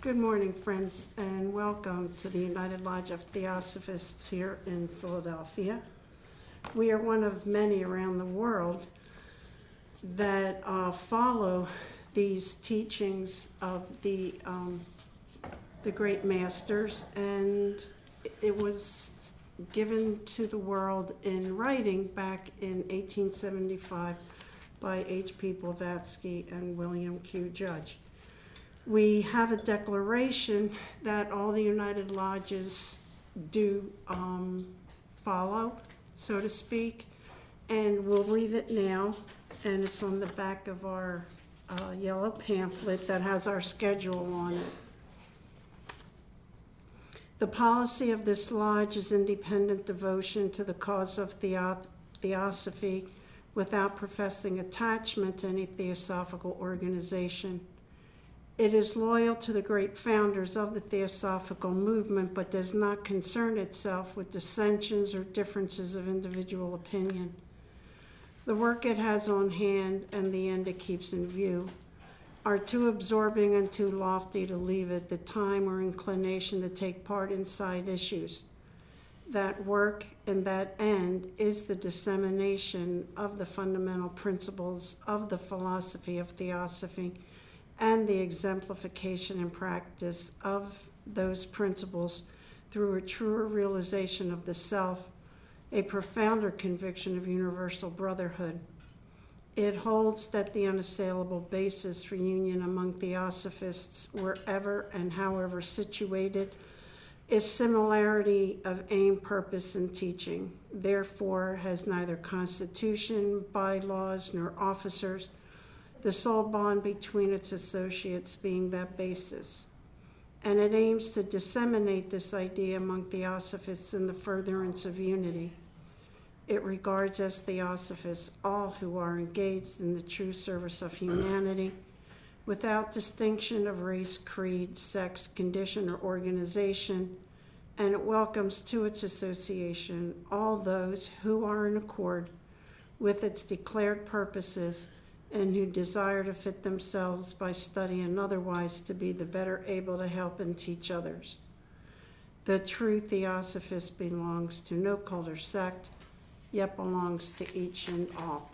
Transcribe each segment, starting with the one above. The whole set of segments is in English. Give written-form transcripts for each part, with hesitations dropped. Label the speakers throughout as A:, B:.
A: Good morning, friends, and welcome to the United Lodge of Theosophists here in Philadelphia. We are one of many around the world that follow these teachings of the great masters, and it was given to the world in writing back in 1875 by H.P. Blavatsky and William Q. Judge. We have a declaration that all the United Lodges do follow, so to speak, and we'll read it now, and it's on the back of our yellow pamphlet that has our schedule on it. The policy of this lodge is independent devotion to the cause of theosophy without professing attachment to any theosophical organization. It is loyal to the great founders of the theosophical movement, but does not concern itself with dissensions or differences of individual opinion. The work it has on hand and the end it keeps in view are too absorbing and too lofty to leave it the time or inclination to take part in side issues. That work and that end is the dissemination of the fundamental principles of the philosophy of theosophy and the exemplification and practice of those principles through a truer realization of the self, a profounder conviction of universal brotherhood. It holds that the unassailable basis for union among theosophists, wherever and however situated, is similarity of aim, purpose, and teaching. Therefore, has neither constitution, bylaws, nor officers, the sole bond between its associates being that basis. And it aims to disseminate this idea among theosophists in the furtherance of unity. It regards as theosophists all who are engaged in the true service of humanity without distinction of race, creed, sex, condition, or organization, and it welcomes to its association all those who are in accord with its declared purposes and who desire to fit themselves by study and otherwise to be the better able to help and teach others. The true theosophist belongs to no cult or sect, yet belongs to each and all.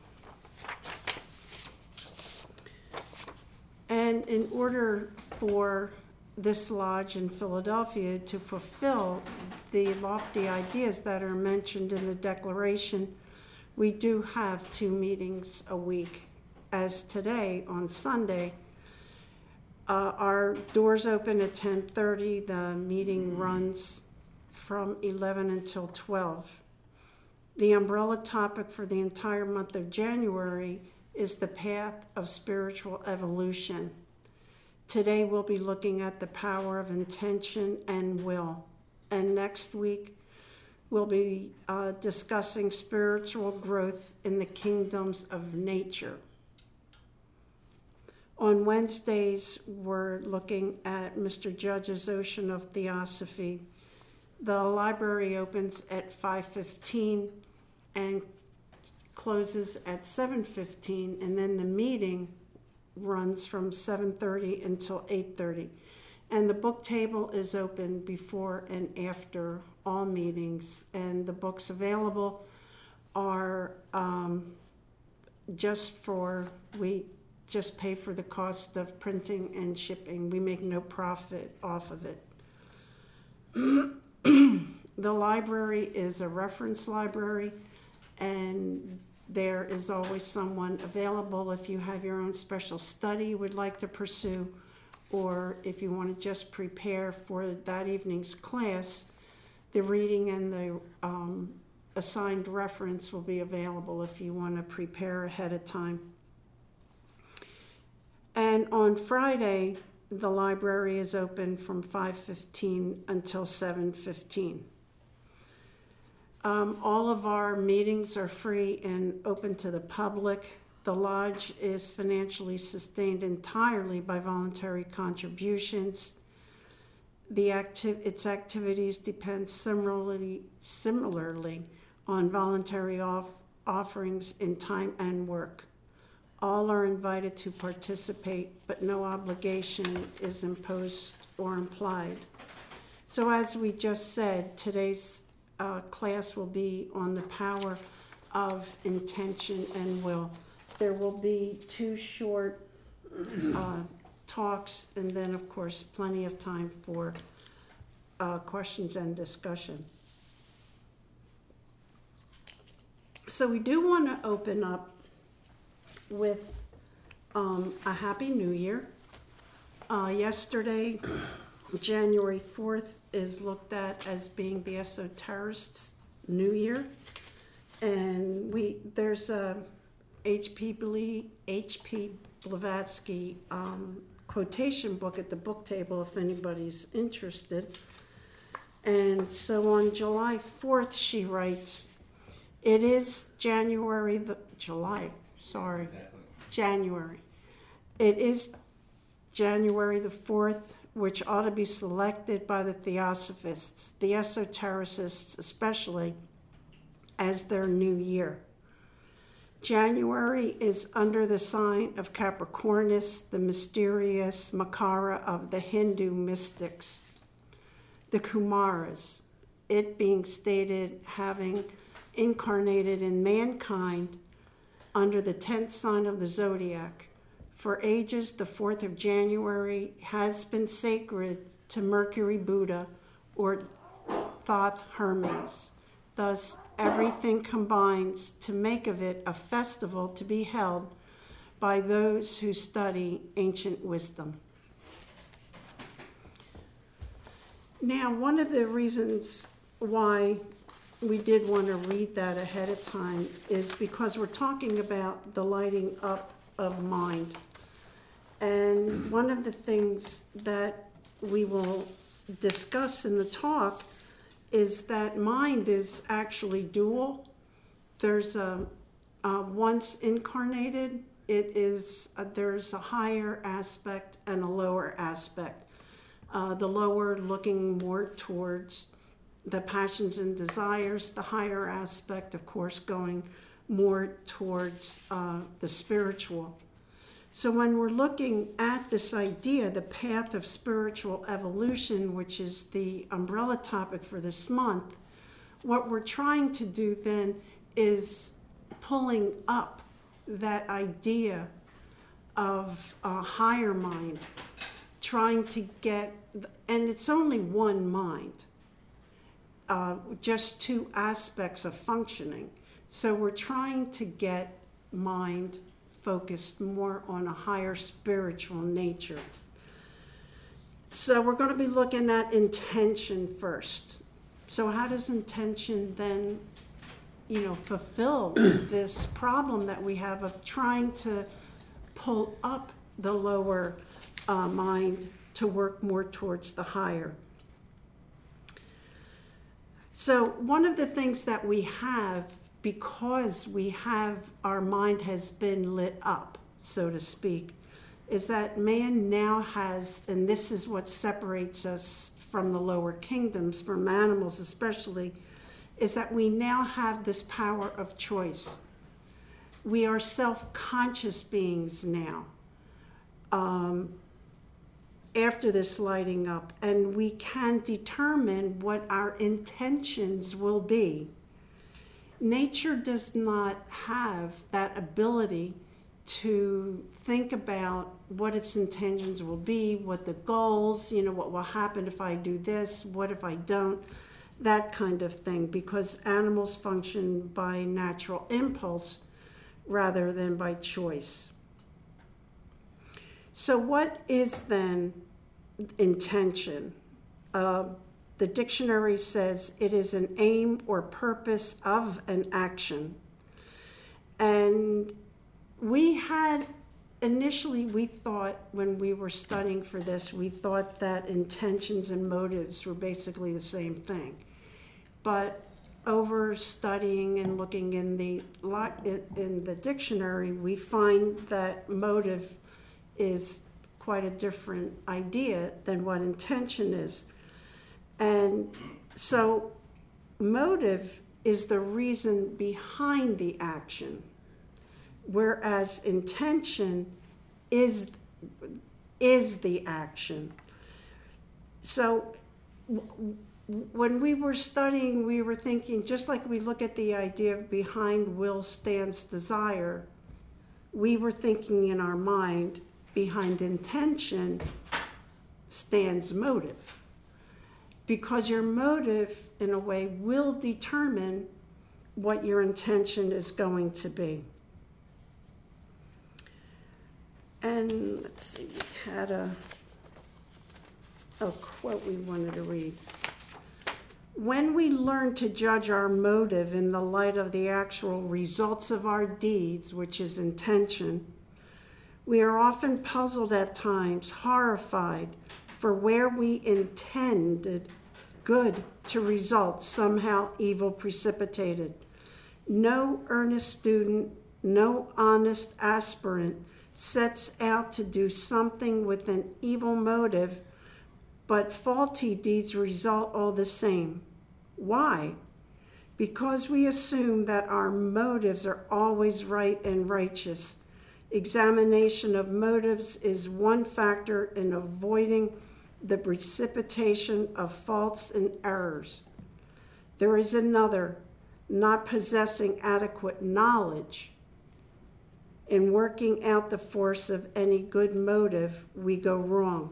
A: And in order for this lodge in Philadelphia to fulfill the lofty ideas that are mentioned in the declaration, we do have 2 meetings a week. As today, on Sunday, our doors open at 10:30. The meeting runs from 11 until 12. The umbrella topic for the entire month of January is the path of spiritual evolution. Today we'll be looking at the power of intention and will. And next week we'll be discussing spiritual growth in the kingdoms of nature. On Wednesdays, we're looking at Mr. Judge's Ocean of Theosophy. The library opens at 5:15 and closes at 7:15, and then the meeting runs from 7:30 until 8:30. And the book table is open before and after all meetings, and the books available are we just pay for the cost of printing and shipping. We make no profit off of it. The library is a reference library, and there is always someone available if you have your own special study you would like to pursue, or if you want to just prepare for that evening's class. The reading and the assigned reference will be available if you want to prepare ahead of time. And on Friday, the library is open from 5:15 until 7:15. All of our meetings are free and open to the public. The lodge is financially sustained entirely by voluntary contributions. Its activities depend similarly on voluntary offerings in time and work. All are invited to participate, but no obligation is imposed or implied. So as we just said, today's class will be on the power of intention and will. There will be 2 short talks, and then of course plenty of time for questions and discussion. So we do want to open up with a Happy New Year. Yesterday, January 4th, is looked at as being the esoterists' New Year. And there's a H.P. Blavatsky quotation book at the book table if anybody's interested. And so on July 4th, she writes, it is January. It is January the 4th, which ought to be selected by the Theosophists, the esotericists especially, as their new year. January is under the sign of Capricornus, the mysterious Makara of the Hindu mystics, the Kumaras, it being stated having incarnated in mankind under the 10th sign of the zodiac. For ages, the 4th of January has been sacred to Mercury Buddha or Thoth Hermes. Thus, everything combines to make of it a festival to be held by those who study ancient wisdom. Now, one of the reasons why we did want to read that ahead of time is because we're talking about the lighting up of mind. And one of the things that we will discuss in the talk is that mind is actually dual. There's once incarnated, there's a higher aspect and a lower aspect. The lower looking more towards the passions and desires, the higher aspect, of course, going more towards the spiritual. So when we're looking at this idea, the path of spiritual evolution, which is the umbrella topic for this month, what we're trying to do then is pulling up that idea of a higher mind, trying to get, and it's only one mind, just 2 aspects of functioning. So we're trying to get mind focused more on a higher spiritual nature. So we're going to be looking at intention first. So how does intention then, fulfill this problem that we have of trying to pull up the lower mind to work more towards the higher? So one of the things that we have, because our mind has been lit up, so to speak, is that man now has, and this is what separates us from the lower kingdoms, from animals especially, is that we now have this power of choice. We are self-conscious beings now, after this lighting up, and we can determine what our intentions will be. Nature does not have that ability to think about what its intentions will be, what the goals, what will happen if I do this, what if I don't, that kind of thing, because animals function by natural impulse rather than by choice. So what is then intention? The dictionary says it is an aim or purpose of an action. And we thought when we were studying for this, we thought that intentions and motives were basically the same thing. But over studying and looking in the dictionary, we find that motive is quite a different idea than what intention is. And so motive is the reason behind the action, whereas intention is the action. So when we were studying, we were thinking, just like we look at the idea of behind will stands desire, we were thinking in our mind, behind intention stands motive. Because your motive, in a way, will determine what your intention is going to be. And let's see, we had a quote we wanted to read. When we learn to judge our motive in the light of the actual results of our deeds, which is intention, we are often puzzled at times, horrified, for where we intended good to result, somehow evil precipitated. No earnest student, no honest aspirant sets out to do something with an evil motive, but faulty deeds result all the same. Why? Because we assume that our motives are always right and righteous. Examination of motives is one factor in avoiding the precipitation of faults and errors. There is another, not possessing adequate knowledge. In working out the force of any good motive, we go wrong.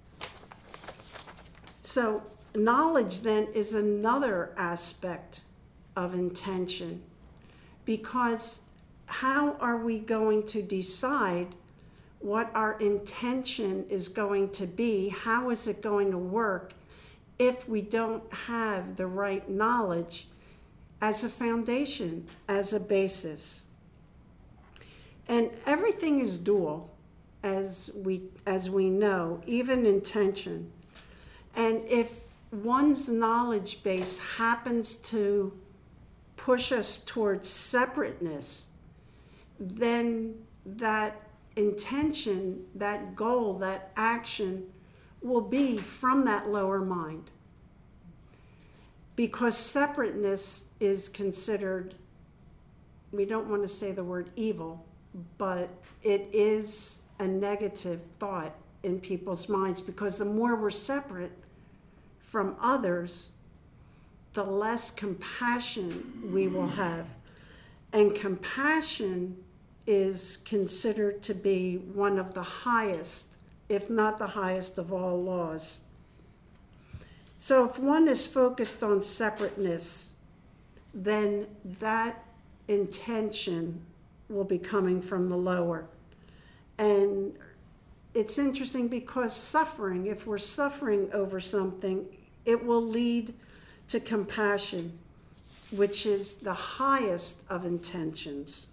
A: So knowledge then is another aspect of intention, because how are we going to decide what our intention is going to be? How is it going to work if we don't have the right knowledge as a foundation, as a basis? And everything is dual, as we know, even intention. And if one's knowledge base happens to push us towards separateness, then that intention, that goal, that action will be from that lower mind. Because separateness is considered, we don't want to say the word evil, but it is a negative thought in people's minds, because the more we're separate from others, the less compassion we will have. And compassion is considered to be one of the highest, if not the highest of all laws. So if one is focused on separateness, then that intention will be coming from the lower. And it's interesting because suffering, if we're suffering over something, it will lead to compassion, which is the highest of intentions.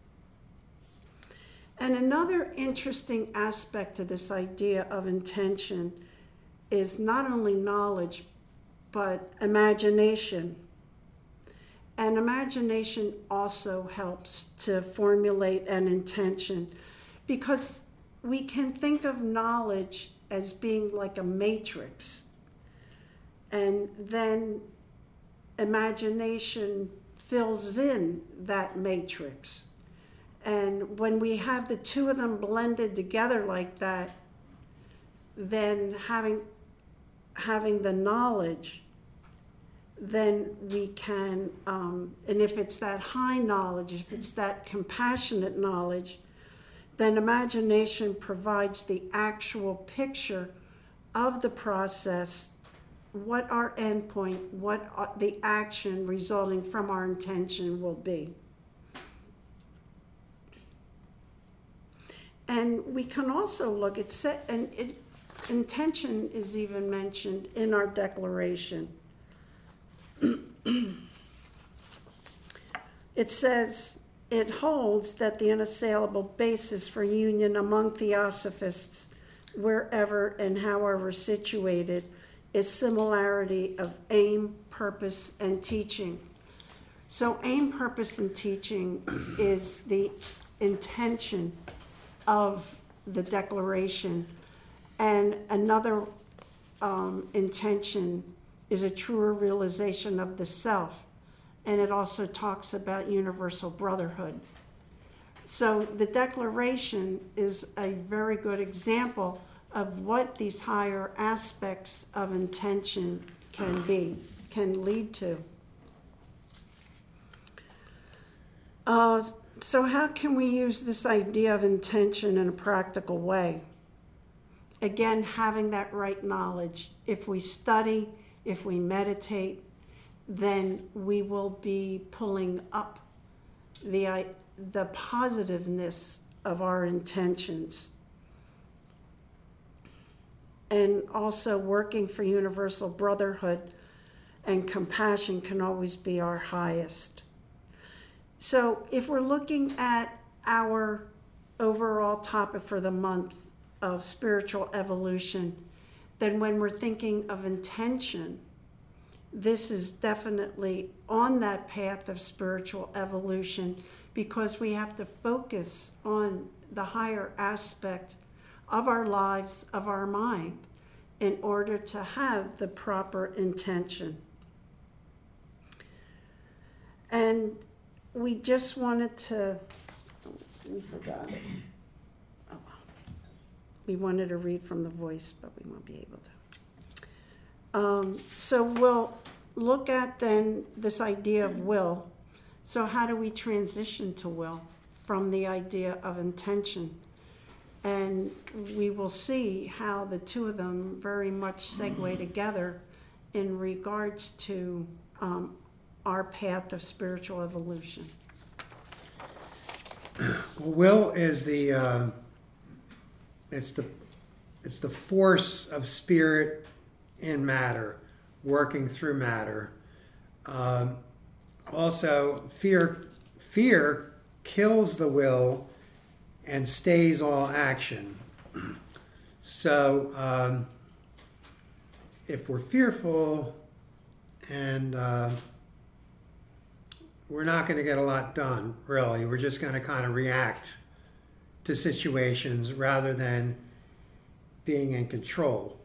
A: And another interesting aspect to this idea of intention is not only knowledge, but imagination. And imagination also helps to formulate an intention, because we can think of knowledge as being like a matrix, and then imagination fills in that matrix. And when we have the two of them blended together like that, then having the knowledge, then we can, and if it's that high knowledge, if it's that compassionate knowledge, then imagination provides the actual picture of the process, what our endpoint, what the action resulting from our intention will be. And we can also look at, intention is even mentioned in our declaration. It says, it holds that the unassailable basis for union among theosophists, wherever and however situated, is similarity of aim, purpose, and teaching. So aim, purpose, and teaching is the intention of the declaration. And another intention is a truer realization of the self. And it also talks about universal brotherhood. So the declaration is a very good example of what these higher aspects of intention can lead to. So how can we use this idea of intention in a practical way? Again, having that right knowledge. If we study, if we meditate, then we will be pulling up the positiveness of our intentions. And also working for universal brotherhood and compassion can always be our highest. So if we're looking at our overall topic for the month of spiritual evolution, then when we're thinking of intention, this is definitely on that path of spiritual evolution, because we have to focus on the higher aspect of our lives, of our mind, in order to have the proper intention. And we just wanted to, we forgot it. Oh, we wanted to read from the voice, but we won't be able to. So we'll look at then this idea of will. So how do we transition to will from the idea of intention? And we will see how the two of them very much segue together in regards to our path of spiritual evolution.
B: Well, will is it's the force of spirit in matter, working through matter. Also, fear kills the will and stays all action. So, if we're fearful and we're not going to get a lot done, really. We're just going to kind of react to situations rather than being in control.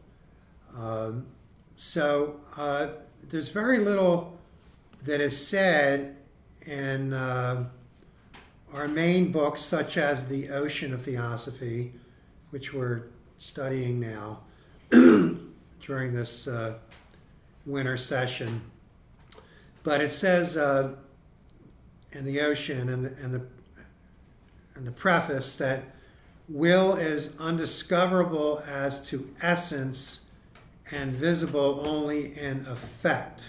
B: So there's very little that is said in our main books, such as The Ocean of Theosophy, which we're studying now during this winter session. But it says in The Ocean and the preface that will is undiscoverable as to essence and visible only in effect.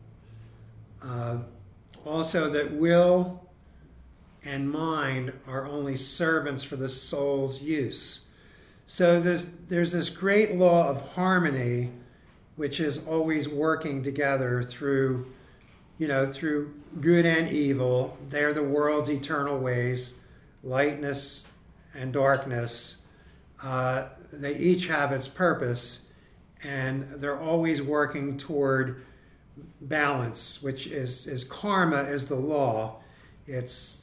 B: Also that will and mind are only servants for the soul's use. So there's this great law of harmony, which is always working together through good and evil. They're the world's eternal ways, lightness and darkness. They each have its purpose, and they're always working toward balance, which is karma is the law. It's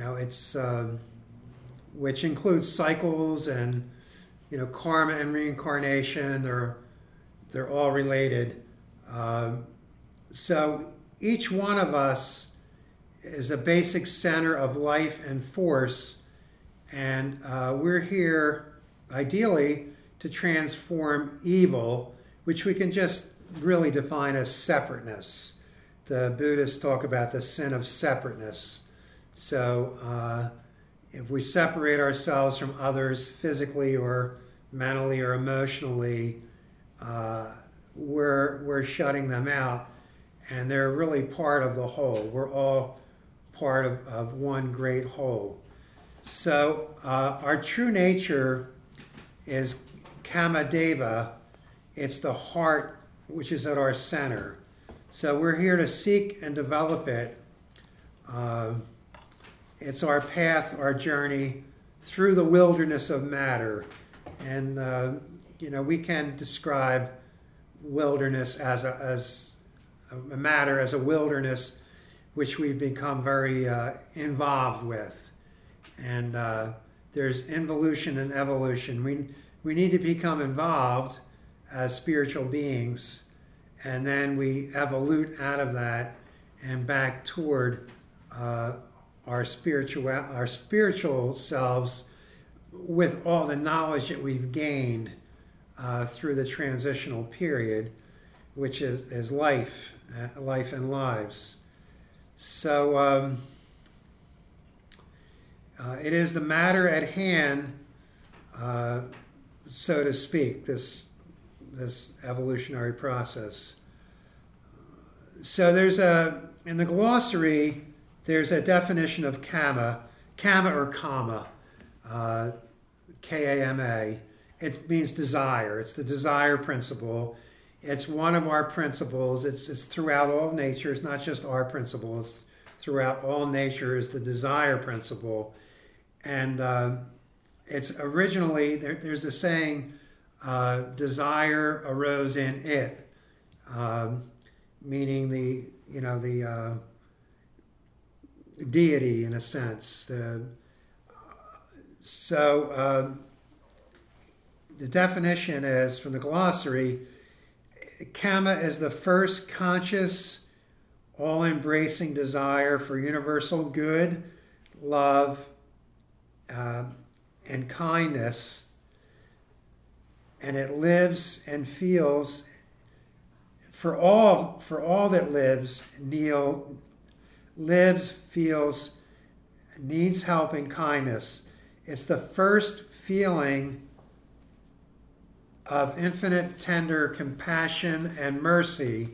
B: which includes cycles and karma and reincarnation. They're all related. So each one of us is a basic center of life and force, and we're here ideally to transform evil, which we can just really define as separateness. The Buddhists talk about the sin of separateness. So if we separate ourselves from others physically or mentally or emotionally, we're shutting them out, and they're really part of the whole. We're all part of one great whole. So our true nature is Kamadeva. It's the heart which is at our center. So we're here to seek and develop it. It's our path, our journey through the wilderness of matter. And, we can describe wilderness as a matter, as a wilderness which we've become very involved with. And there's involution and evolution. We need to become involved as spiritual beings, and then we evolute out of that and back toward our spiritual selves with all the knowledge that we've gained through the transitional period, which is life, life and lives. So it is the matter at hand, so to speak, this evolutionary process. So in the glossary, there's a definition of kama or kama, K-A-M-A. It means desire. It's the desire principle. It's one of our principles. It's throughout all nature. It's not just our principle. It's throughout all nature is the desire principle. And it's originally, there's a saying, desire arose in it, meaning the deity in a sense. So the definition is, from the glossary, kama is the first conscious, all-embracing desire for universal good, love, and kindness, and it lives and feels for all that lives, feels, needs help and kindness. It's the first feeling of infinite tender compassion and mercy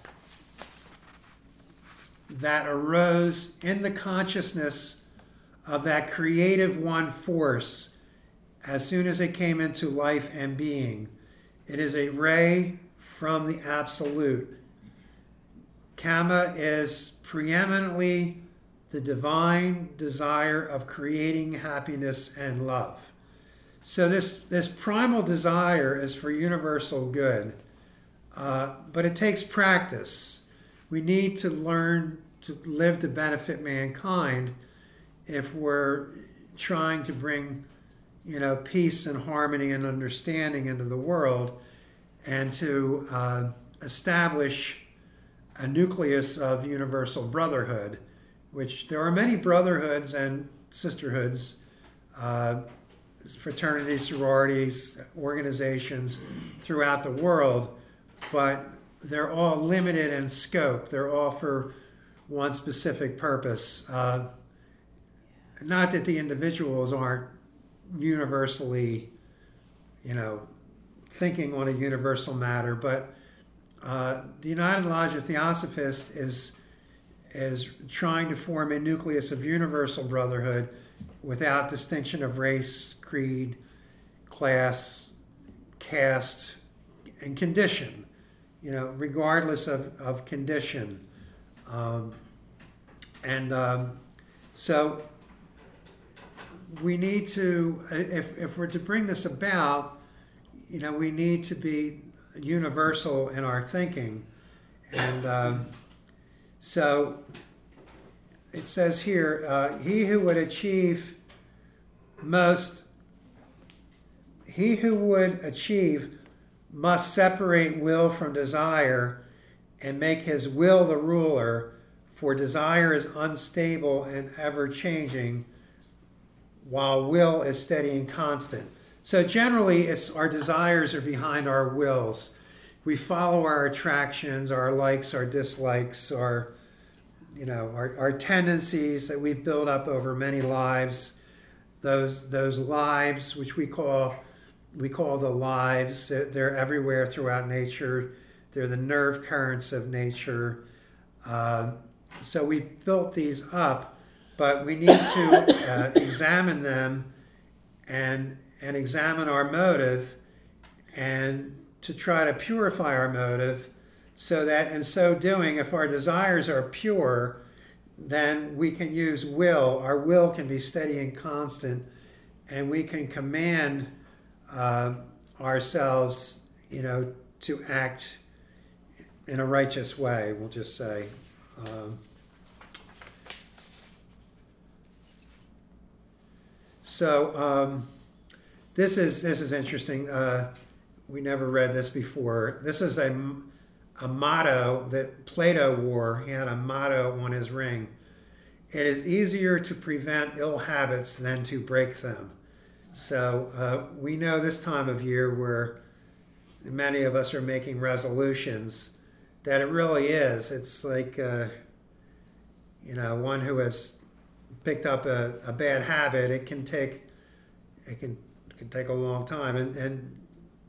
B: that arose in the consciousness of that creative one force as soon as it came into life and being. It is a ray from the Absolute. Kama is preeminently the divine desire of creating happiness and love. So this primal desire is for universal good, but it takes practice. We need to learn to live to benefit mankind if we're trying to bring, peace and harmony and understanding into the world, and to establish a nucleus of universal brotherhood, which there are many brotherhoods and sisterhoods, fraternities, sororities, organizations throughout the world, but they're all limited in scope. They're all for one specific purpose. Not that the individuals aren't universally, thinking on a universal matter, but the United Lodge of Theosophists is trying to form a nucleus of universal brotherhood without distinction of race, creed, class, caste, and condition, regardless of condition. So we need to, if we're to bring this about, we need to be universal in our thinking. And so it says here, he who would achieve must separate will from desire and make his will the ruler, for desire is unstable and ever-changing, while will is steady and constant. So generally, it's our desires are behind our wills. We follow our attractions, our likes, our dislikes, our tendencies that we've built up over many lives. Those lives, which we call the lives, they're everywhere throughout nature. They're the nerve currents of nature. So we've built these up, but we need to examine them and examine our motive, and to try to purify our motive, so that in so doing, if our desires are pure, then we can use will. Our will can be steady and constant, and we can command ourselves, to act in a righteous way, we'll just say. This is interesting. We never read this before. This is a motto that Plato wore. He had a motto on his ring. It is easier to prevent ill habits than to break them. So we know this time of year where many of us are making resolutions, that it really is. It's like, one who has picked up a bad habit. It can take a long time, and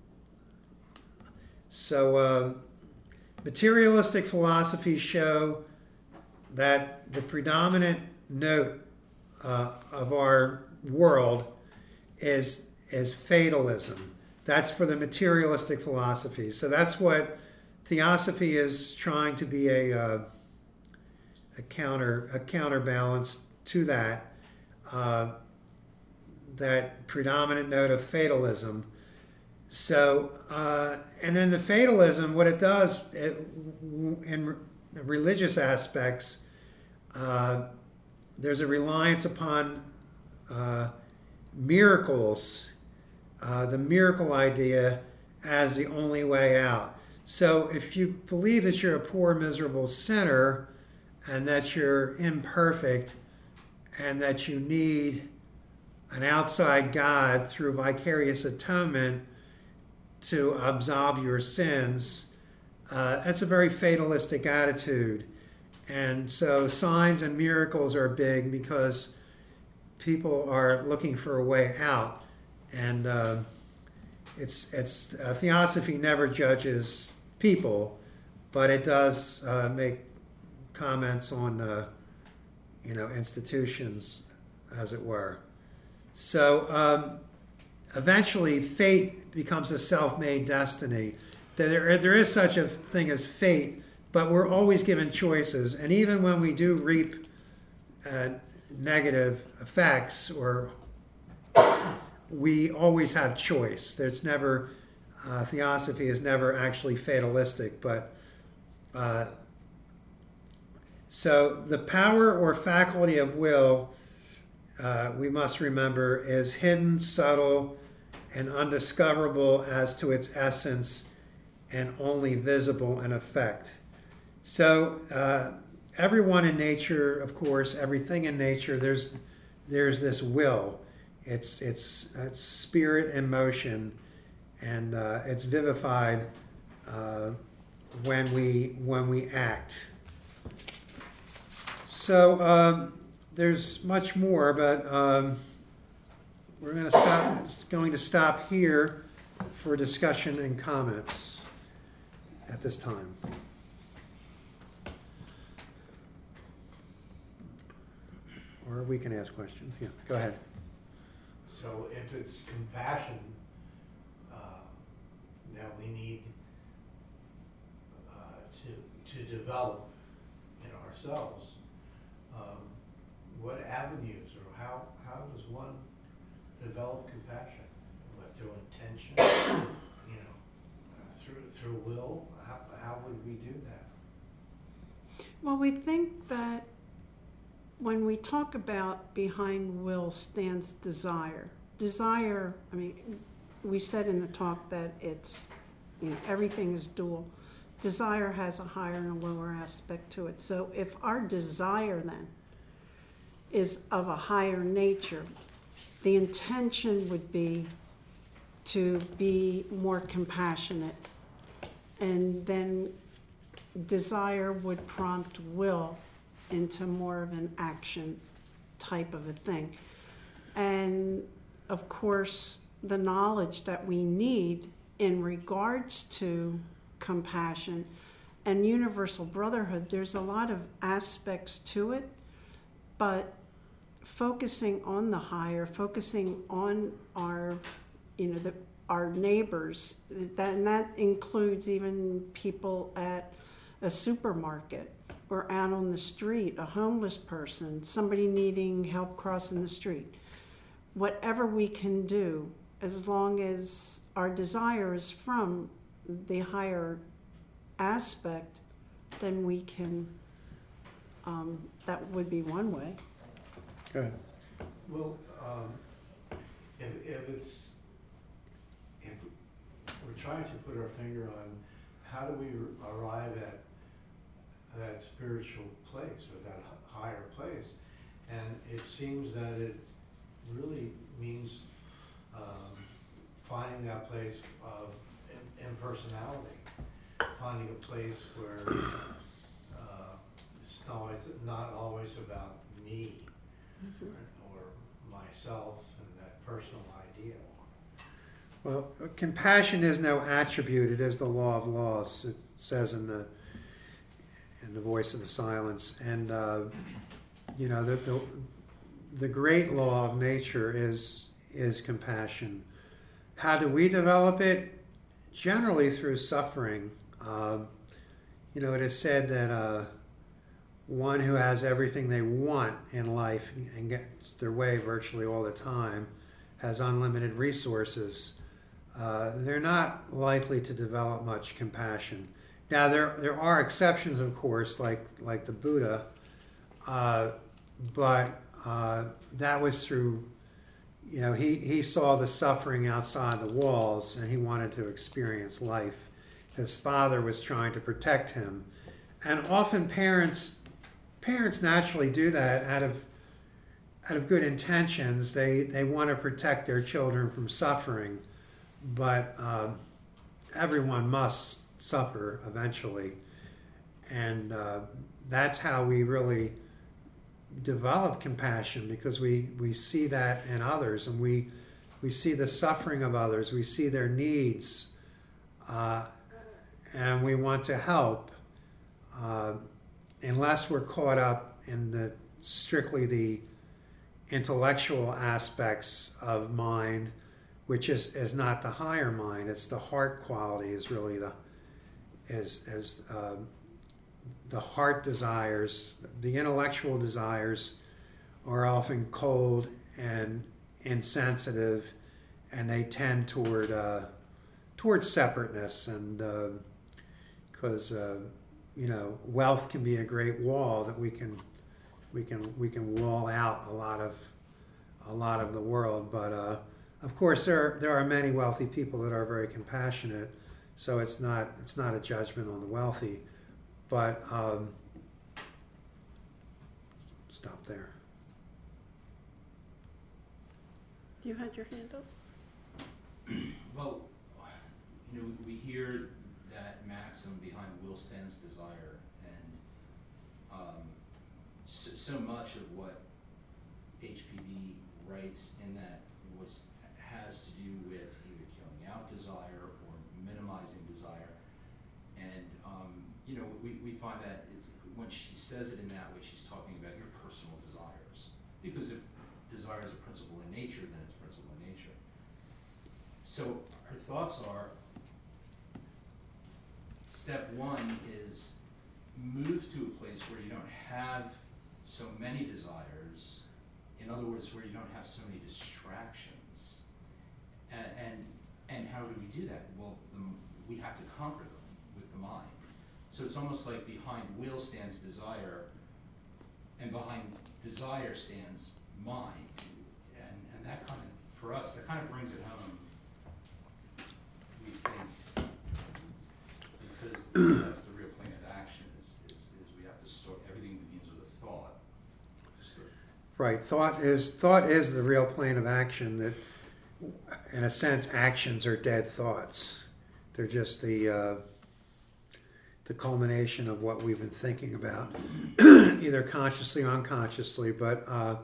B: so materialistic philosophies show that the predominant note of our world is fatalism. That's for the materialistic philosophies. So that's what theosophy is trying to be a counterbalance to that that predominant note of fatalism. So and then the fatalism, what it does in religious aspects, there's a reliance upon miracles, the miracle idea as the only way out. So if you believe that you're a poor, miserable sinner and that you're imperfect and that you need an outside God through vicarious atonement to absolve your sins, that's a very fatalistic attitude. And so signs and miracles are big because people are looking for a way out. And theosophy never judges people, but it does make comments on institutions, as it were. So eventually fate becomes a self-made destiny. There is such a thing as fate, but we're always given choices. And even when we do reap negative effects, or we always have choice. There's never, theosophy is never actually fatalistic, but so the power or faculty of will, we must remember, is hidden, subtle, and undiscoverable as to its essence, and only visible in effect. So everyone in nature, of course, everything in nature, there's this will. It's spirit in motion, and it's vivified when we act. So there's much more, but we're going to stop here for discussion and comments at this time. Or we can ask questions. Yeah, go ahead.
C: So if it's compassion that we need to develop in ourselves, what avenues, or how does one develop compassion? What, through intention, through will? How would we do that?
A: Well, we think that when we talk about behind will stands desire. Desire, I mean, we said in the talk that it's, everything is dual. Desire has a higher and a lower aspect to it. So if our desire then is of a higher nature, the intention would be to be more compassionate. And then desire would prompt will into more of an action type of a thing. And of course, the knowledge that we need in regards to compassion and universal brotherhood, there's a lot of aspects to it, but focusing on the higher, focusing on our, our neighbors, and that includes even people at a supermarket or out on the street, a homeless person, somebody needing help crossing the street. Whatever we can do, as long as our desire is from the higher aspect, then we can, that would be one way.
B: Go ahead.
C: Well, if we're trying to put our finger on how do we arrive at that spiritual place or that higher place, and it seems that it really means finding that place of personality. Finding a place where it's not always about me or myself and that personal idea.
B: Well, compassion is no attribute; it is the law of laws. It says in the voice of the silence, and you know that the great law of nature is compassion. How do we develop it? Generally through suffering. You know, it is said that one who has everything they want in life and gets their way virtually all the time has unlimited resources. They're not likely to develop much compassion. Now, there are exceptions, of course, like the Buddha, but that was through, you know, he saw the suffering outside the walls and he wanted to experience life. His father was trying to protect him. And often parents naturally do that out of good intentions. They want to protect their children from suffering, but everyone must suffer eventually. And that's how we really develop compassion, because we see that in others, and we see the suffering of others, we see their needs, and we want to help, unless we're caught up in strictly the intellectual aspects of mind, which is not the higher mind. It's the heart quality is really the heart desires. The intellectual desires are often cold and insensitive, and they tend towards separateness, and because you know, wealth can be a great wall that we can wall out a lot of the world. But of course, there are many wealthy people that are very compassionate. So it's not a judgment on the wealthy, but stop there.
A: You had your hand up?
D: Well, you know, we hear that maxim, behind will stands desire, and so much of what HPB writes in that has to do with either killing out desire or minimizing desire. And you know, we find that when she says it in that way, she's talking about your personal desires, because if desire is a principle in nature, then it's principle in nature. So her thoughts are, step one is move to a place where you don't have so many desires. In other words, where you don't have so many distractions. And how do we do that? Well, we have to conquer them with the mind. So it's almost like behind will stands desire, and behind desire stands mind. And that kind of, for us, that kind of brings it home, we think, because that's the real plane of action, is we have to start, everything begins with a thought.
B: Right, thought is the real plane of action. That, in a sense, actions are dead thoughts. They're just the culmination of what we've been thinking about, either consciously or unconsciously. But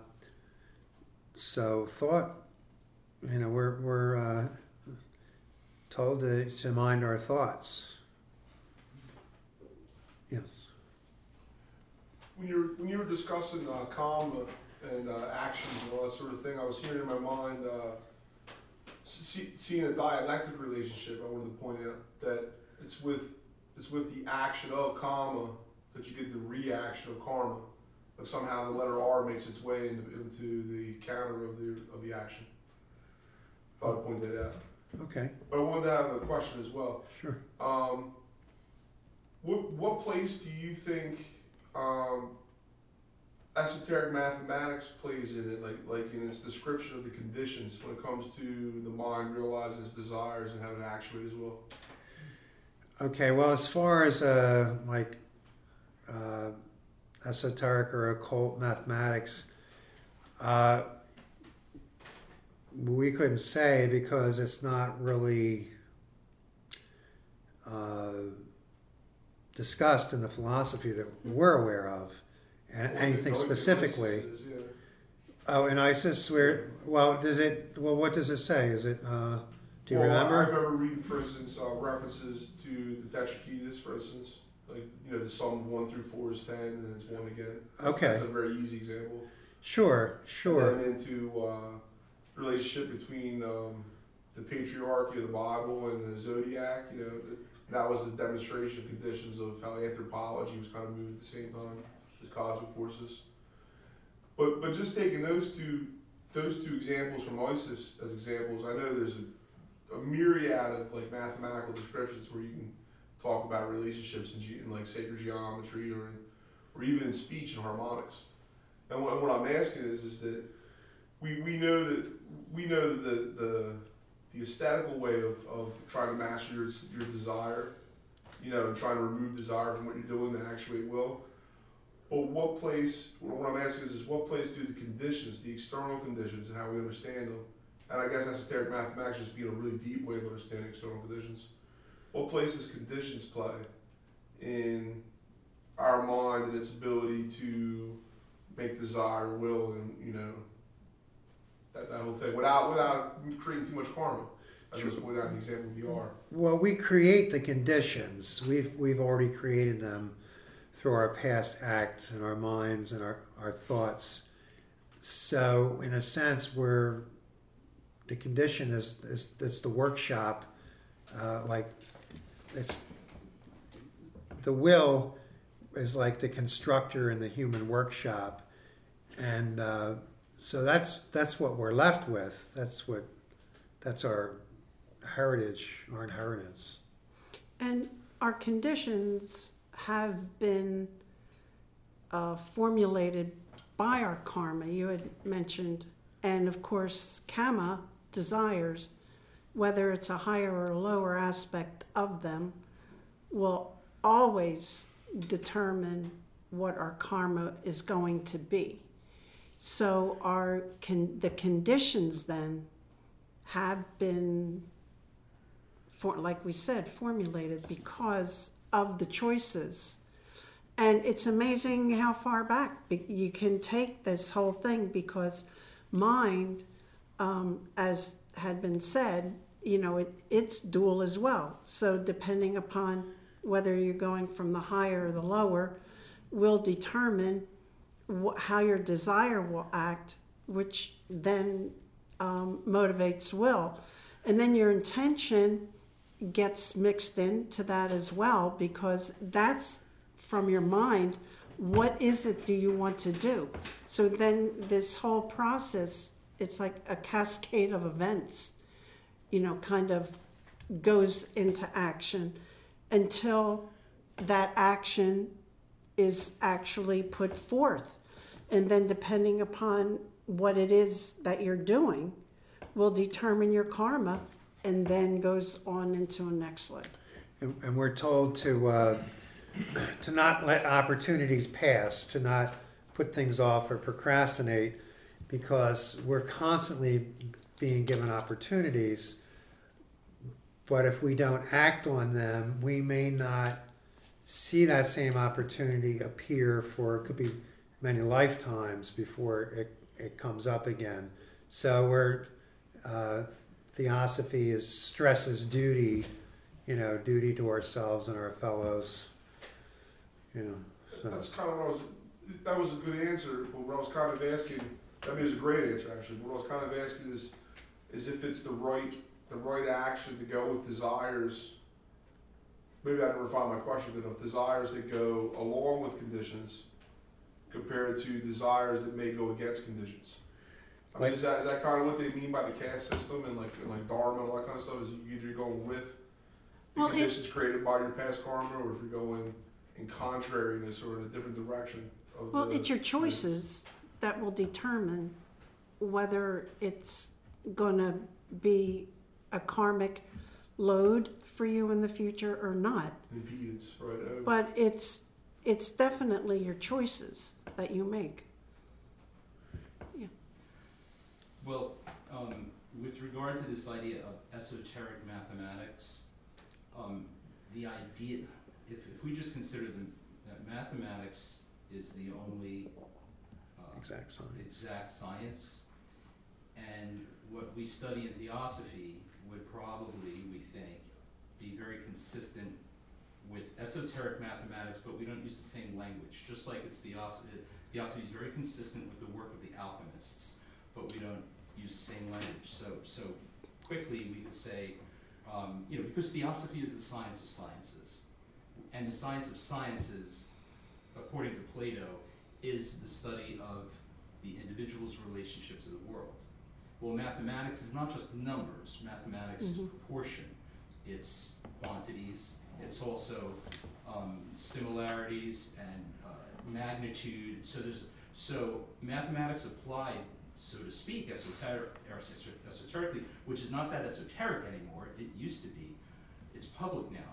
B: so thought, you know, we're told to mind our thoughts. Yes.
E: When you were discussing karma and actions and all that sort of thing, I was hearing in my mind seeing a dialectic relationship. I wanted to point out that it's with the action of karma that you get the reaction of karma. Like somehow the letter R makes its way into the counter of the action. Thought I'd point that out.
B: Okay.
E: But I wanted to have a question as well.
B: Sure.
E: What place do you think esoteric mathematics plays in it, like in its description of the conditions when it comes to the mind realizing its desires and how to actuate as well?
B: Okay, well, as far as esoteric or occult mathematics, we couldn't say, because it's not really discussed in the philosophy that we're aware of, and anything specifically. Oh, in ISIS, where? Well, does it? Well, what does it say? Is it? Do you remember?
E: I remember reading, for instance, references to the Tetrachidis, for instance. Like, the sum of 1 through 4 is 10, and it's 1 again.
B: Okay.
E: That's a very easy example.
B: Sure.
E: And then into relationship between the patriarchy of the Bible and the zodiac. That was the demonstration of conditions of how anthropology was kind of moving at the same time as cosmic forces. But just taking those two examples from ISIS as examples, I know there's a myriad of like mathematical descriptions where you can talk about relationships in like sacred geometry or even in speech and harmonics. And what I'm asking is that we know that the aesthetical way of trying to master your desire, and trying to remove desire from what you're doing to actuate will. But what I'm asking is what place do the conditions, the external conditions, and how we understand them, and I guess esoteric mathematics just being a really deep way of understanding external conditions, what place does conditions play in our mind and its ability to make desire, will, and that whole thing without creating too much karma? I just pointed out an example of VR.
B: Well, we create the conditions. We've already created them through our past acts and our minds and our thoughts. So, in a sense, the condition is it's the workshop, like it's the will is like the constructor in the human workshop, and so that's what we're left with. That's our heritage, our inheritance.
A: And our conditions have been formulated by our karma, you had mentioned, and of course kama, desires, whether it's a higher or a lower aspect of them, will always determine what our karma is going to be. So the conditions then have been, like we said, formulated because of the choices. And it's amazing how far back you can take this whole thing, because mind, as had been said, it's dual as well. So depending upon whether you're going from the higher or the lower will determine how your desire will act, which then motivates will. And then your intention gets mixed into that as well, because that's from your mind. What is it do you want to do? So then this whole process, it's like a cascade of events, kind of goes into action until that action is actually put forth. And then depending upon what it is that you're doing will determine your karma, and then goes on into a next leg.
B: And we're told to not let opportunities pass, to not put things off or procrastinate, because we're constantly being given opportunities. But if we don't act on them, we may not see that same opportunity appear for, it could be many lifetimes before it comes up again. So theosophy stresses duty, duty to ourselves and our fellows. So.
E: That's kind of that was a good answer, but what I was kind of asking, it was a great answer actually, but what I was kind of asking is if it's the right action to go with desires. Maybe I didn't refine my question enough. Desires that go along with conditions compared to desires that may go against conditions. I mean, is that kind of what they mean by the caste system and like dharma and all that kind of stuff? Is either you're going with the conditions created by your past karma, or if you're going in contrariness or in a different direction?
A: It's your choices that will determine whether it's going to be a karmic load for you in the future or not.
E: Impedance, right?
A: But it's definitely your choices that you make. Yeah.
D: Well, with regard to this idea of esoteric mathematics, the idea, if we just consider that mathematics is the only exact science, and what we study in theosophy would probably, we think, be very consistent with esoteric mathematics, but we don't use the same language. Just like it's theosophy is very consistent with the work of the alchemists, but we don't use the same language. So quickly we could say, because theosophy is the science of sciences, and the science of sciences, according to Plato, is the study of the individual's relationship to the world. Well, mathematics is not just numbers. Mathematics is proportion. It's quantities. It's also similarities and magnitude. So mathematics applied, so to speak, esoterically, which is not that esoteric anymore. It used to be. It's public now.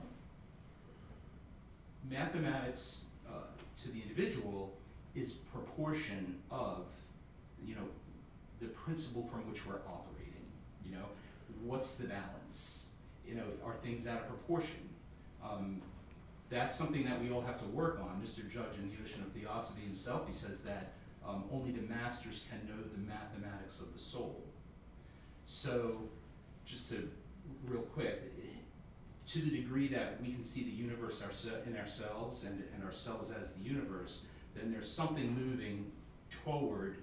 D: Mathematics to the individual is proportion of, the principle from which we're operating. What's the balance? Are things out of proportion? That's something that we all have to work on. Mr. Judge, in The Ocean of Theosophy himself, he says that only the masters can know the mathematics of the soul. So, just to real quick, to the degree that we can see the universe in ourselves and ourselves as the universe, then there's something moving toward,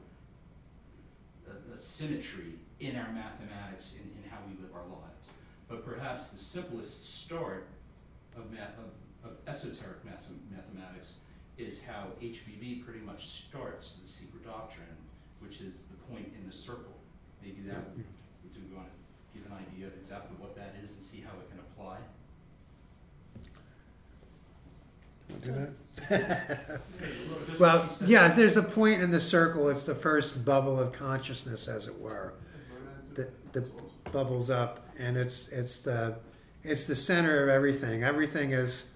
D: a symmetry in our mathematics in how we live our lives. But perhaps the simplest start of esoteric mathematics is how HBV pretty much starts the secret doctrine, which is the point in the circle. Maybe that do we want to give an idea of exactly what that is and see how it can apply?
B: Do that? Well, yeah, there's a point in the circle. It's the first bubble of consciousness, as it were, that bubbles up, and it's the center of everything. Everything is,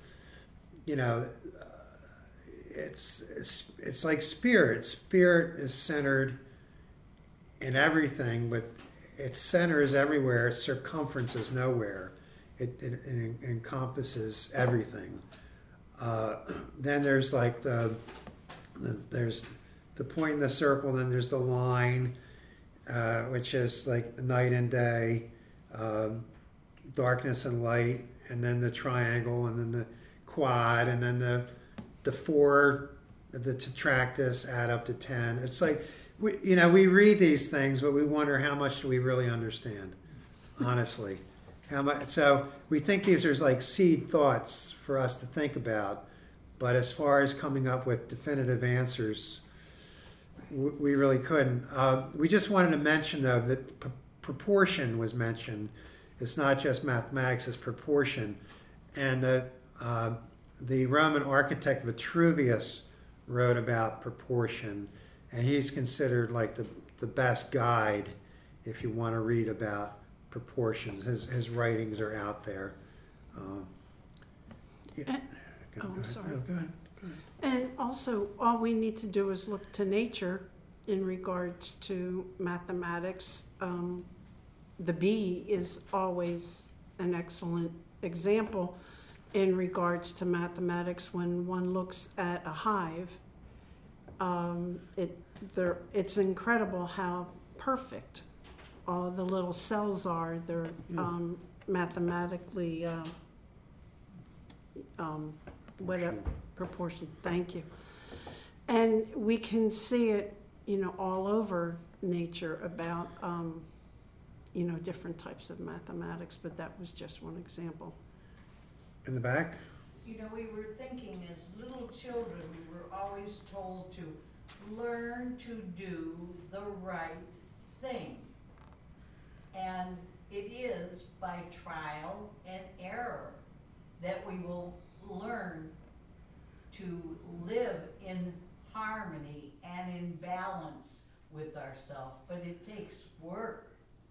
B: it's like spirit. Spirit is centered in everything, but its center is everywhere. Its circumference is nowhere. It encompasses everything. Then there's like there's the point in the circle. Then there's the line, which is like the night and day, darkness and light, and then the triangle, and then the quad, and then the four, the tetractys add up to 10. It's like we read these things, but we wonder how much do we really understand, honestly. How much? So we think these are like seed thoughts for us to think about, but as far as coming up with definitive answers, we really couldn't. We just wanted to mention, though, that proportion was mentioned. It's not just mathematics; it's proportion. And the Roman architect Vitruvius wrote about proportion, and he's considered like the best guide if you want to read about proportions. His writings are out there.
A: I'm sorry.
B: No, go ahead.
A: And also, all we need to do is look to nature in regards to mathematics. The bee is always an excellent example in regards to mathematics. When one looks at a hive, it's incredible how perfect all the little cells are. They're mathematically whatever proportion. Thank you. And we can see it, all over nature about different types of mathematics. But that was just one example.
B: In the back.
F: We were thinking as little children, we were always told to learn to do the right thing. And it is by trial and error that we will learn to live in harmony and in balance with ourselves. But it takes work.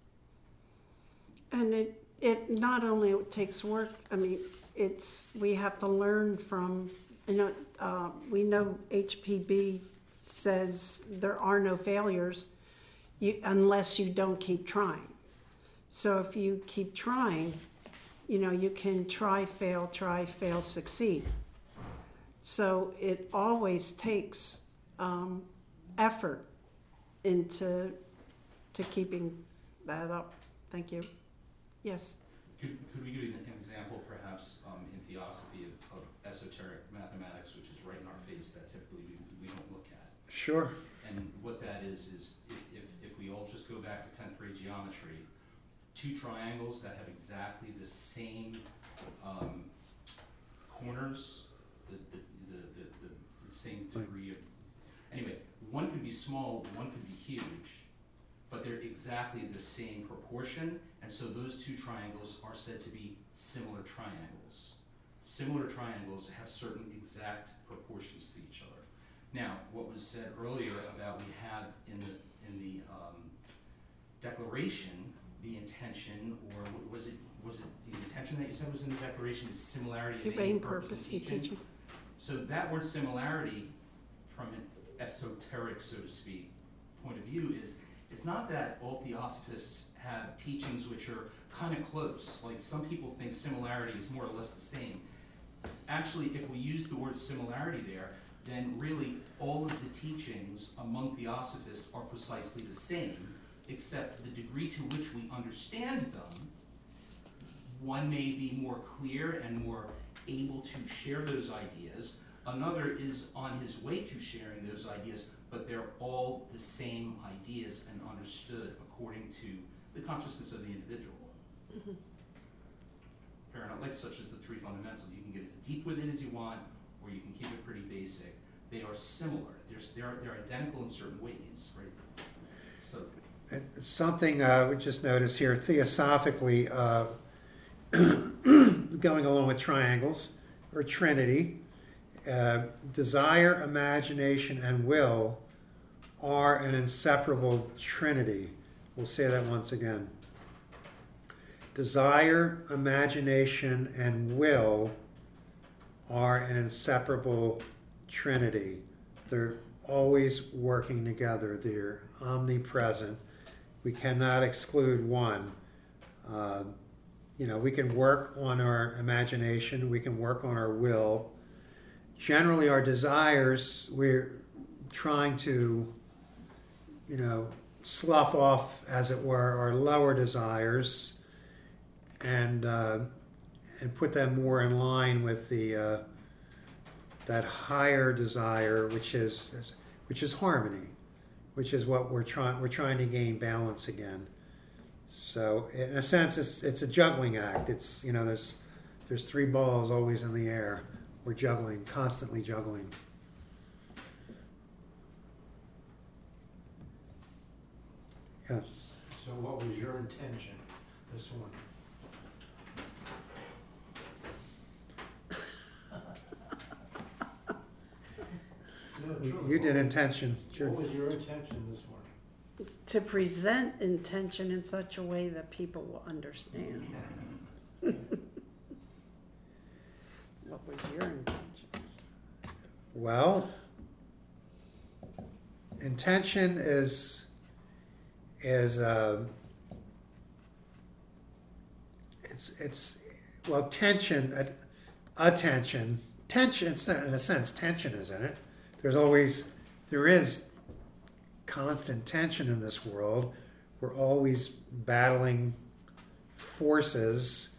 A: And it not only takes work, we have to learn from, we know HPB says there are no failures unless you don't keep trying. So if you keep trying, you can try, fail, succeed. So it always takes effort into keeping that up. Thank you. Yes.
D: Could we give an example, perhaps, in theosophy of esoteric mathematics, which is right in our face, that typically we don't look at?
B: Sure.
D: And what that is if we all just go back to 10th grade geometry, two triangles that have exactly the same corners, the same degree of... Anyway, one could be small, one could be huge, but they're exactly the same proportion, and so those two triangles are said to be similar triangles. Similar triangles have certain exact proportions to each other. Now, what was said earlier about we have in the declaration the intention, or was it the intention that you said was in the declaration, is similarity of aim, purpose, and teaching? So that word similarity, from an esoteric, so to speak, point of view, is it's not that all theosophists have teachings which are kind of close. Like some people think similarity is more or less the same. Actually, if we use the word similarity there, then really all of the teachings among theosophists are precisely the same, except the degree to which we understand them. One may be more clear and more able to share those ideas. Another is on his way to sharing those ideas, but they're all the same ideas and understood according to the consciousness of the individual.
A: Mm-hmm.
D: Fair enough, like such as the three fundamentals. You can get as deep with it as you want, or you can keep it pretty basic. They are similar. They're identical in certain ways, right? So
B: Something we just noticed here, theosophically, going along with triangles or trinity, desire, imagination, and will are an inseparable trinity. We'll say that once again. Desire, imagination, and will are an inseparable trinity. They're always working together. They're omnipresent. We cannot exclude one. We can work on our imagination. We can work on our will. Generally, our desires, we're trying to, slough off, as it were, our lower desires and put them more in line with the that higher desire, which is harmony, which is what we're trying to gain balance again. So in a sense, it's a juggling act. It's there's three balls always in the air. We're juggling, constantly juggling. Yes.
C: So what was your intention, this one? No, true.
B: You did intention. Sure.
C: What was your intention this morning?
A: To present intention in such a way that people will understand. What was your intentions?
B: Well, intention is tension, attention. Tension, in a sense, tension is in it. There is constant tension in this world. We're always battling forces.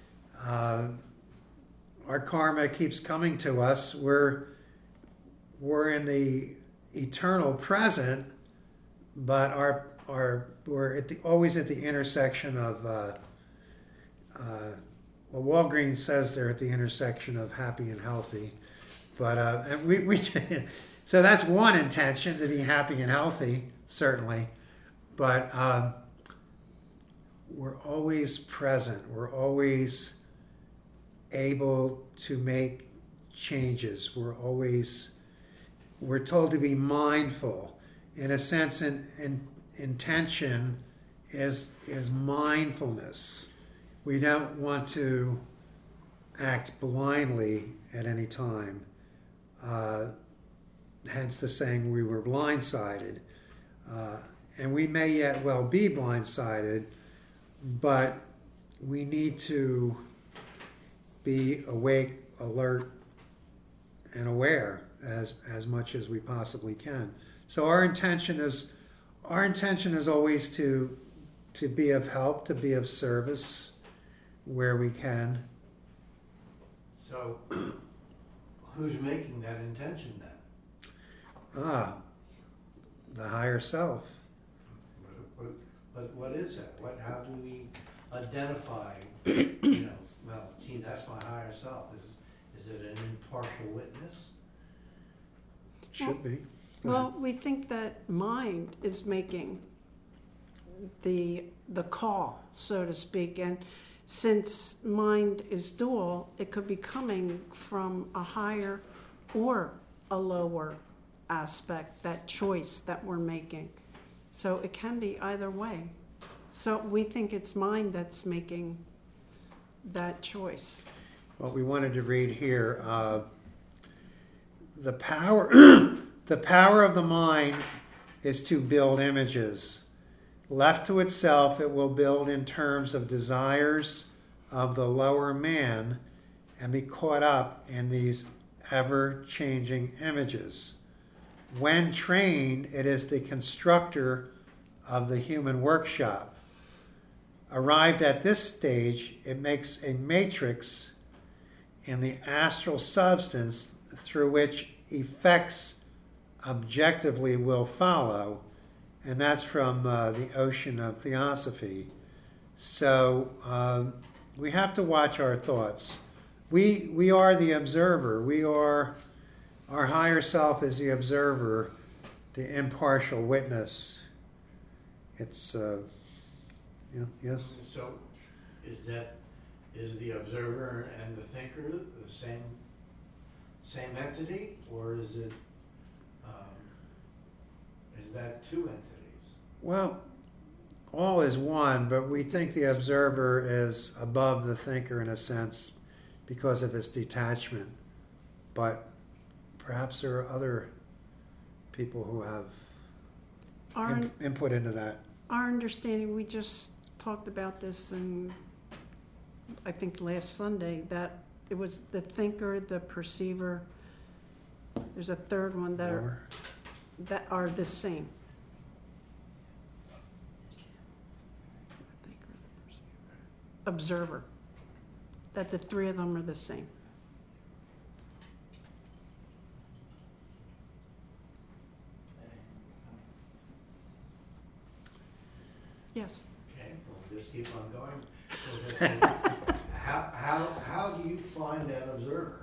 B: Our karma keeps coming to us. We're in the eternal present, but we're always at the intersection of. Walgreens says they're at the intersection of happy and healthy, but and we so that's one intention, to be happy and healthy, certainly, but we're always present. We're always able to make changes. We're told to be mindful. In a sense, intention is mindfulness. We don't want to act blindly at any time. Hence the saying, we were blindsided. And we may yet well be blindsided, but we need to be awake, alert, and aware as much as we possibly can. So our intention is always to be of help, to be of service where we can.
C: So, who's making that intention then?
B: The higher self.
C: But what is that? How do we identify, well, gee, that's my higher self. Is it an impartial witness?
B: Should be.
A: Well, we think that mind is making the call, so to speak, and since mind is dual, it could be coming from a higher or a lower aspect, that choice that we're making. So it can be either way. So we think it's mind that's making that choice.
B: What we wanted to read here, the power, the power of the mind is to build images. Left to itself, it will build in terms of desires of the lower man and be caught up in these ever-changing images. When trained, it is the constructor of the human workshop. Arrived at this stage, it makes a matrix in the astral substance through which effects objectively will follow, and that's from the Ocean of Theosophy. So we have to watch our thoughts. We are the observer. Our higher self is the observer, the impartial witness. It's yes.
C: So, is the observer and the thinker the same entity, or is it is that two entities?
B: Well, all is one, but we think the observer is above the thinker in a sense because of its detachment. But perhaps there are other people who have input into that.
A: Our understanding, we just talked about this in, I think, last Sunday, that it was the thinker, the perceiver. There's a third one that are the same. Observer. That the three of them are the same. Yes.
C: Okay, we'll just keep on going. So how do you find that observer?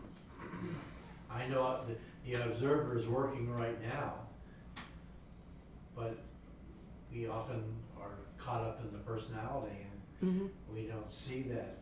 C: I know the observer is working right now, but we often are caught up in the personality and we don't see that.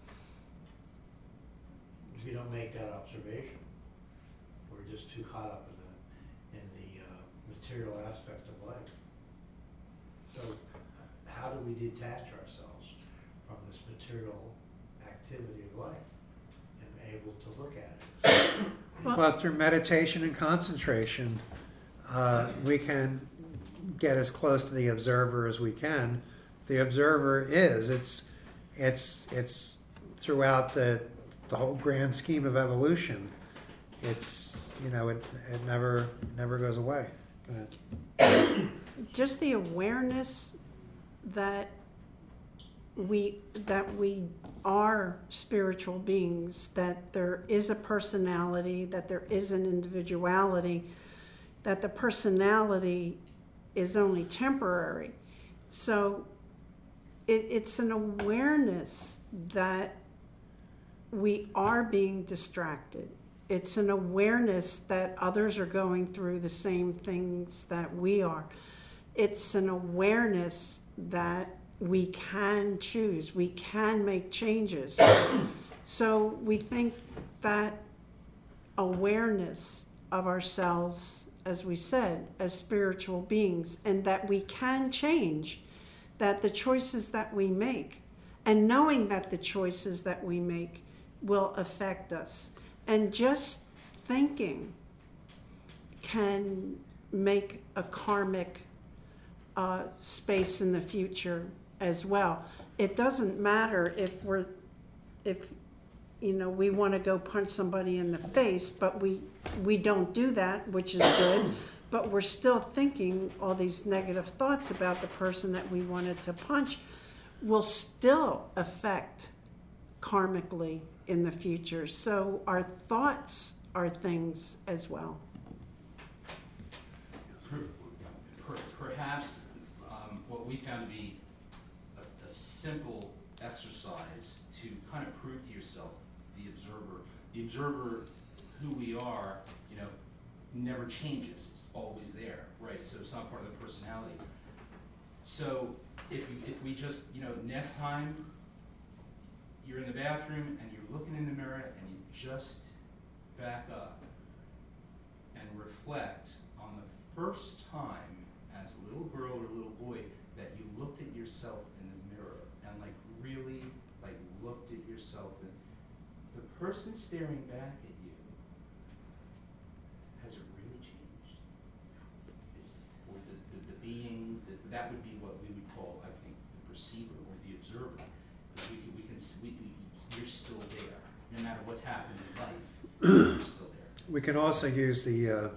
C: We don't make that observation. We're just too caught up in the material aspect of life. So how do we detach ourselves from this material activity of life and able to look at it?
B: Well, through meditation and concentration, we can get as close to the observer as we can. The observer is. It's throughout the whole grand scheme of evolution. It's, it never goes away. Go ahead.
A: Just the awareness that we are spiritual beings, that there is a personality, that there is an individuality, that the personality is only temporary. So it's an awareness that we are being distracted. It's an awareness that others are going through the same things that we are. It's an awareness that we can choose, we can make changes. So we think that awareness of ourselves, as we said, as spiritual beings, and that we can change, that the choices that we make, and knowing that the choices that we make will affect us. And just thinking can make a karmic space in the future as well. It doesn't matter if we want to go punch somebody in the face, but we don't do that, which is good, but we're still thinking all these negative thoughts about the person that we wanted to punch will still affect karmically in the future. So our thoughts are things as well.
D: Perhaps what we found to be a simple exercise to kind of prove to yourself, the observer who we are, never changes. It's always there, right? So it's not part of the personality. So if we just, next time you're in the bathroom and you're looking in the mirror and you just back up and reflect on the first time as a little girl or a little boy that you looked at yourself in the mirror and really looked at yourself, and the person staring back at you, has it really changed? It's, or the being, that would be what we would call, I think, the perceiver or the observer. Because you're still there. No matter what's happened in life, you're still there.
B: We can also use the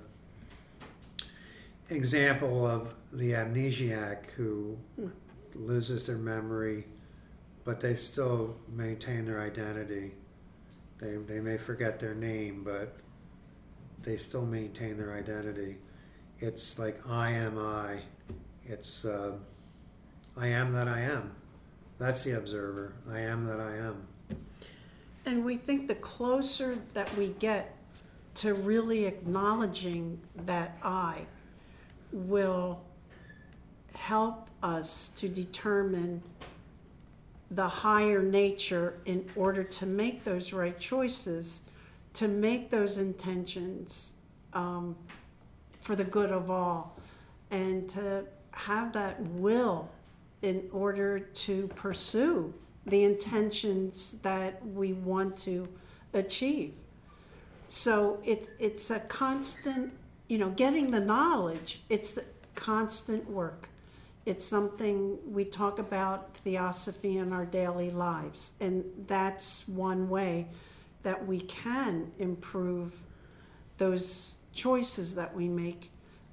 B: example of the amnesiac who loses their memory, but they still maintain their identity. They may forget their name, but they still maintain their identity. It's like I am I. It's I am that I am. That's the observer. I am that I am.
A: And we think the closer that we get to really acknowledging that I will help us to determine the higher nature in order to make those right choices, to make those intentions for the good of all, and to have that will in order to pursue the intentions that we want to achieve. So it's a constant, getting the knowledge, it's the constant work. It's something we talk about theosophy in our daily lives, and that's one way that we can improve those choices that we make,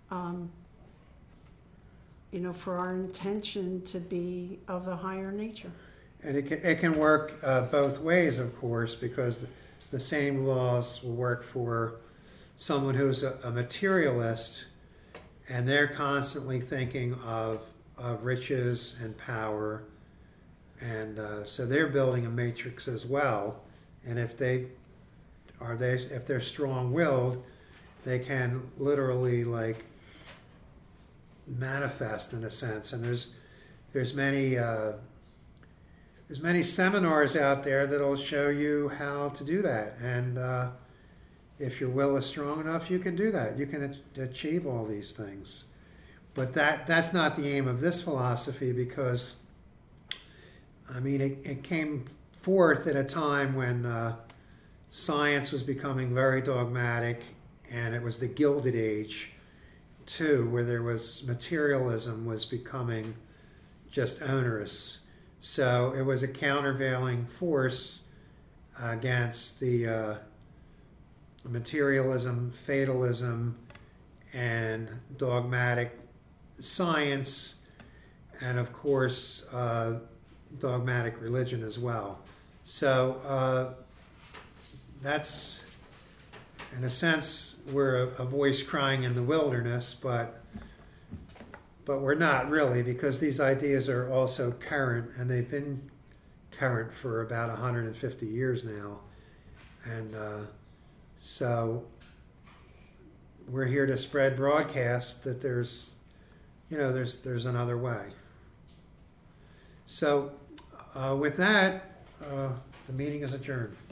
A: for our intention to be of a higher nature.
B: And it can work both ways, of course, because the same laws will work for someone who's a materialist, and they're constantly thinking of riches and power, and so they're building a matrix as well. And if they're strong-willed, they can literally manifest in a sense. And there's many seminars out there that'll show you how to do that. And if your will is strong enough, you can do that. You can achieve all these things. But that's not the aim of this philosophy, because, it came forth at a time when science was becoming very dogmatic, and it was the Gilded Age, too, where there was materialism was becoming just onerous. So it was a countervailing force against the materialism, fatalism, and dogmatic science, and of course dogmatic religion as well. So that's, in a sense, we're a voice crying in the wilderness, but we're not really, because these ideas are also current, and they've been current for about 150 years now. And so we're here to spread broadcast that there's another way. So with that, the meeting is adjourned.